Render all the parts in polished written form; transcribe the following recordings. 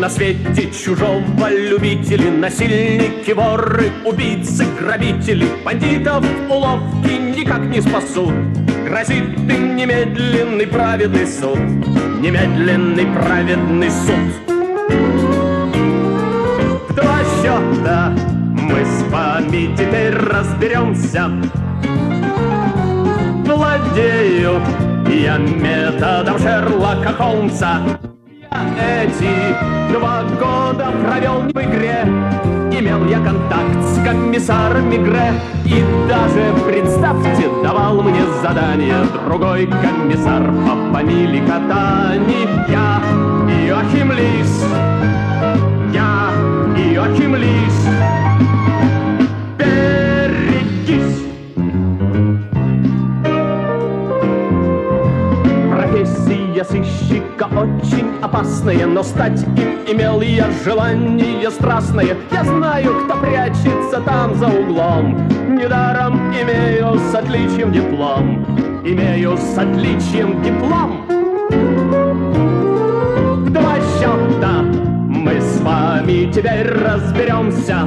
на свете чужого любители, насильники, воры, убийцы, грабители, бандитов уловки никак не спасут. Грозит им немедленный праведный суд, немедленный праведный суд. В два счета мы с вами теперь разберемся. Владею я методом Шерлока Холмса. Я эти 2 года провел в игре. Имел я контакт с комиссаром Мегре. И даже, представьте, давал мне задание другой комиссар по фамилии Катани. Я Иоахим Лис, я Иоахим Лис. Берегись! Профессия сыщика очень опасная, но стать им имел я желание страстное. Я знаю, кто прячется там за углом. Недаром имею с отличием диплом. Имею с отличием диплом. В 2 счета мы с вами теперь разберемся.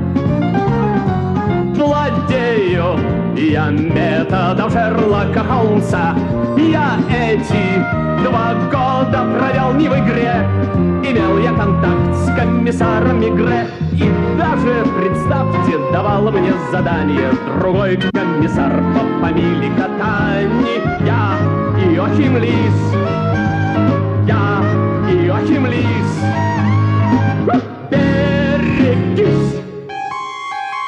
Владею я методом Шерлока Холмса. Я эти 2 года провел не в игре. Имел я контакт с комиссаром Мегре. И даже, представьте, давал мне задание другой комиссар по фамилии Катани. Я Иоахим Лис, я Иоахим Лис.